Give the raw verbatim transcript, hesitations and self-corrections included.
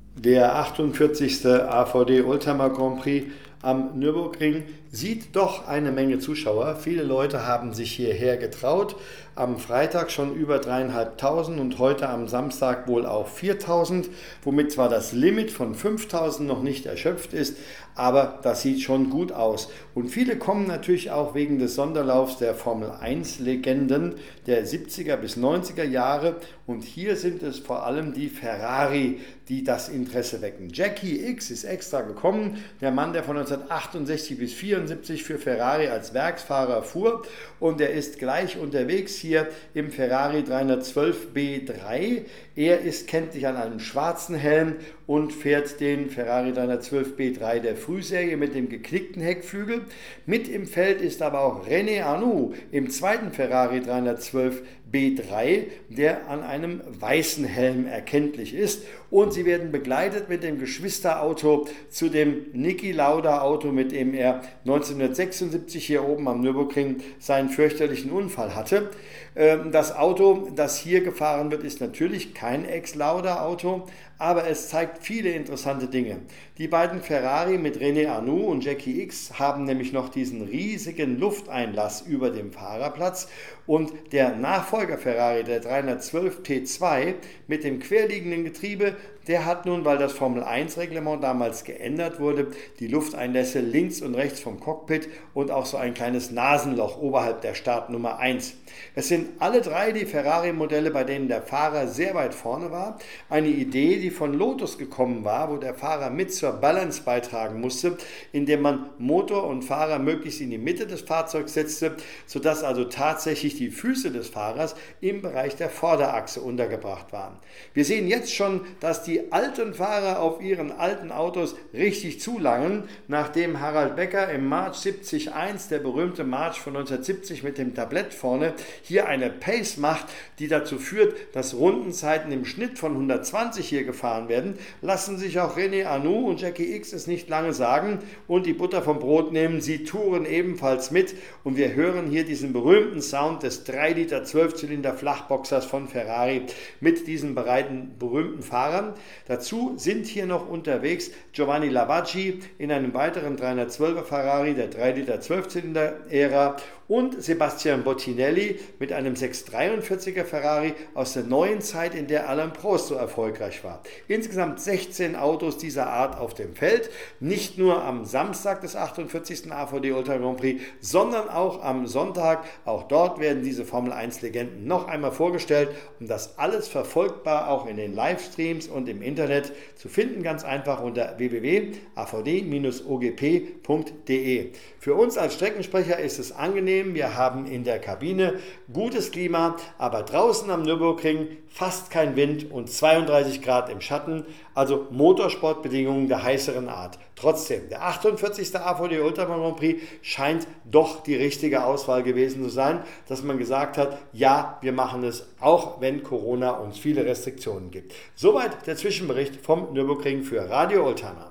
Der achtundvierzigste A V D Oldtimer Grand Prix am Nürburgring sieht doch eine Menge Zuschauer. Viele Leute haben sich hierher getraut. Am Freitag schon über dreieinhalbtausend und heute am Samstag wohl auch viertausend, womit zwar das Limit von fünftausend noch nicht erschöpft ist, aber das sieht schon gut aus. Und viele kommen natürlich auch wegen des Sonderlaufs der Formel eins Legenden der siebziger bis neunziger Jahre. Und hier sind es vor allem die Ferrari, die das Interesse wecken. Jackie Ickx ist extra gekommen, der Mann, der von neunzehnhundertachtundsechzig bis vierundsiebzig für Ferrari als Werksfahrer fuhr, und er ist gleich unterwegs hier im Ferrari dreihundertzwölf B drei. Er ist kenntlich an einem schwarzen Helm und fährt den Ferrari dreihundertzwölf B drei der Frühserie mit dem geknickten Heckflügel. Mit im Feld ist aber auch René Arnoux im zweiten Ferrari dreihundertzwölf B drei, der an einem weißen Helm erkenntlich ist. Und sie werden begleitet mit dem Geschwisterauto zu dem Niki Lauda Auto, mit dem er neunzehnhundertsechsundsiebzig hier oben am Nürburgring seinen fürchterlichen Unfall hatte. Das Auto, das hier gefahren wird, ist natürlich kein Ex-Lauda-Auto, aber es zeigt viele interessante Dinge. Die beiden Ferrari mit René Arnoux und Jackie Ickx haben nämlich noch diesen riesigen Lufteinlass über dem Fahrerplatz, und der Nachfolger Ferrari, der dreihundertzwölf T zwei mit dem querliegenden Getriebe, der hat nun, weil das Formel eins Reglement damals geändert wurde, die Lufteinlässe links und rechts vom Cockpit und auch so ein kleines Nasenloch oberhalb der Startnummer eins. Es sind alle drei die Ferrari-Modelle, bei denen der Fahrer sehr weit vorne war. Eine Idee, die von Lotus gekommen war, wo der Fahrer mit zur Balance beitragen musste, indem man Motor und Fahrer möglichst in die Mitte des Fahrzeugs setzte, sodass also tatsächlich die Füße des Fahrers im Bereich der Vorderachse untergebracht waren. Wir sehen jetzt schon, dass die alten Fahrer auf ihren alten Autos richtig zulangen, nachdem Harald Becker im March siebzig eins, der berühmte March von neunzehnhundertsiebzig mit dem Tablett vorne, hier eine Pace macht, die dazu führt, dass Rundenzeiten im Schnitt von hundertzwanzig hier gefahren werden, lassen sich auch René Arnoux und Jackie Ickx es nicht lange sagen und die Butter vom Brot nehmen. Sie touren ebenfalls mit, und wir hören hier diesen berühmten Sound des drei Liter Zwölfzylinder Flachboxers von Ferrari mit diesen beiden berühmten Fahrern. Dazu sind hier noch unterwegs Giovanni Lavaggi in einem weiteren dreihundertzwölfer Ferrari der drei Liter Zwölfzylinder-Ära und Sebastian Bottinelli mit einem sechshundertdreiundvierziger Ferrari aus der neuen Zeit, in der Alain Prost so erfolgreich war. Insgesamt sechzehn Autos dieser Art auf dem Feld, nicht nur am Samstag des achtundvierzigsten A V D Oldtimer Grand Prix, sondern auch am Sonntag. Auch dort werden diese Formel eins Legenden noch einmal vorgestellt, und das alles verfolgbar auch in den Livestreams und im Internet zu finden, ganz einfach unter w w w punkt a v d Bindestrich o g p punkt d e. Für uns als Streckensprecher ist es angenehm, wir haben in der Kabine gutes Klima, aber draußen am Nürburgring fast kein Wind und zweiunddreißig Grad im Schatten, also Motorsportbedingungen der heißeren Art. Trotzdem, der achtundvierzigste A V D Oldtimer Grand Prix scheint doch die richtige Auswahl gewesen zu sein, dass man gesagt hat, ja, wir machen es, auch wenn Corona uns viele Restriktionen gibt. Soweit der Zwischenbericht vom Nürburgring für Radio Oldtimer.